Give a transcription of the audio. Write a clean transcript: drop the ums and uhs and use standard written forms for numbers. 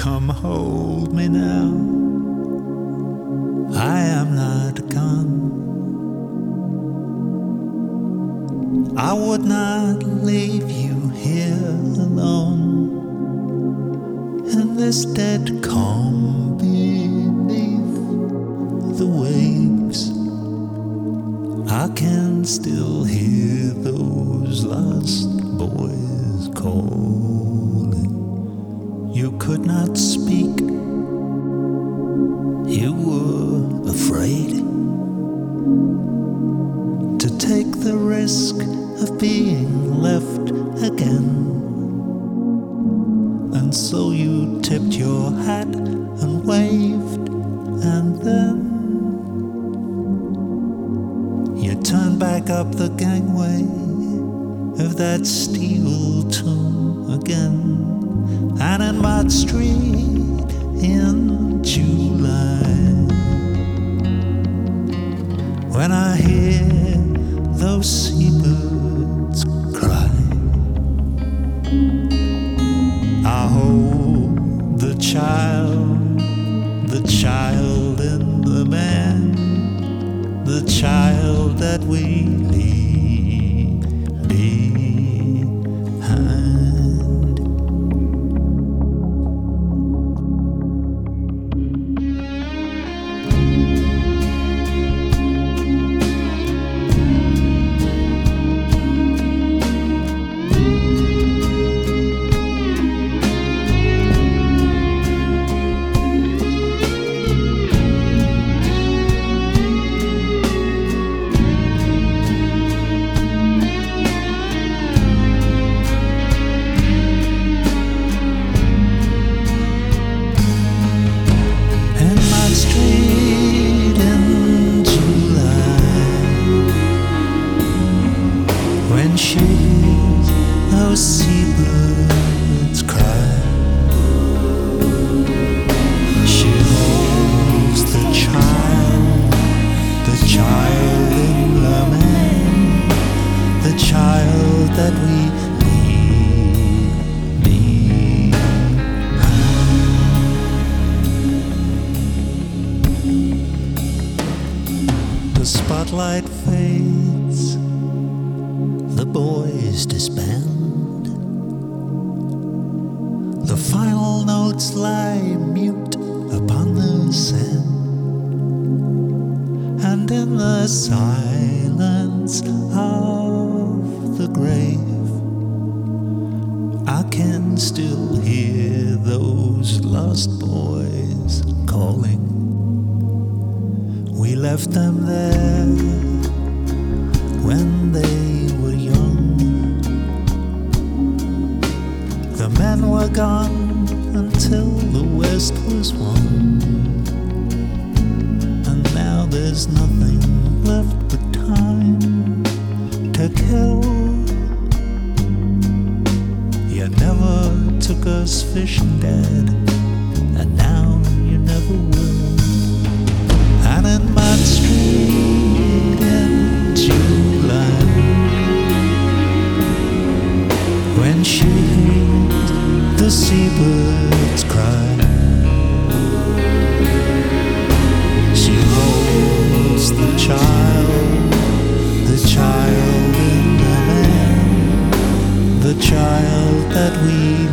Come hold me now. I am not gone. I would not leave you here alone in this dead calm beneath the waves. I can still hear those lost boys calling. You could not speak. You were afraid to take the risk of being left again. And so you tipped your hat and waved, and then you turned back up the gangway of that steel tomb again. And in Mott Street in July, when I hear those seabirds cry, I hold the child in the man, the child that we leave behind. When she hears those seabirds cry, she holds the child in the man, the child that we leave behind. The spotlight fades, the boys disband. The final notes lie mute upon the sand. And in the silence of the grave, I can still hear those lost boys calling. We left them there when they were young. The men were gone until the West was won. And now there's nothing left but time to kill. You never took us fishing, Dad, and now you never will. And in Mott Street in July, when she hears the seabirds cry, she holds the child in the man, the child that we